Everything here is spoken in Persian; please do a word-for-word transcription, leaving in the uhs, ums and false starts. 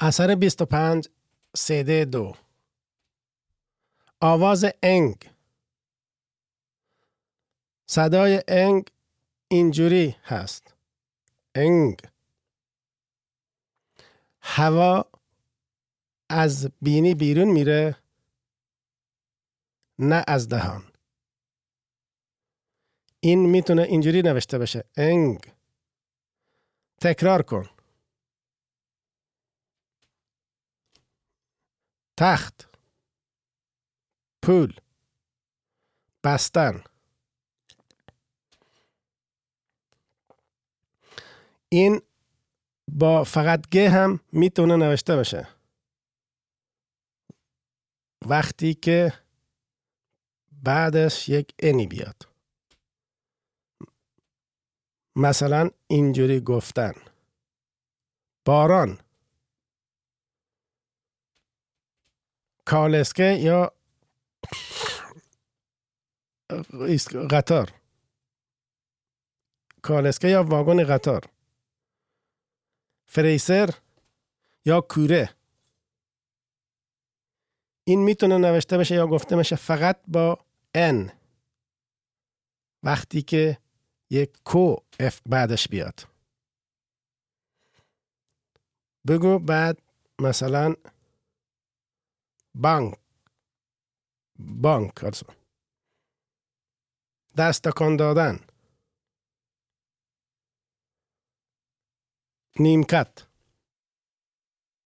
اثر بیست و پنج سده دو. آواز انگ. صدای انگ اینجوری هست. انگ. هوا از بینی بیرون میره، نه از دهان. این میتونه اینجوری نوشته بشه. انگ. تکرار کن. تخت، پول، بستن. این با فقط گ هم میتونه نوشته بشه وقتی که بعدش یک انی بیاد. مثلا اینجوری گفتن: باران، کالسکه یا قطار. کالسکه یا واگن قطار. فریسر یا کوره. این میتونه نوشته بشه یا گفته بشه فقط با ان وقتی که یک کو اف بعدش بیاد. بگو بعد مثلا بانک. بانک also. دست تکان دادن. نیمکت.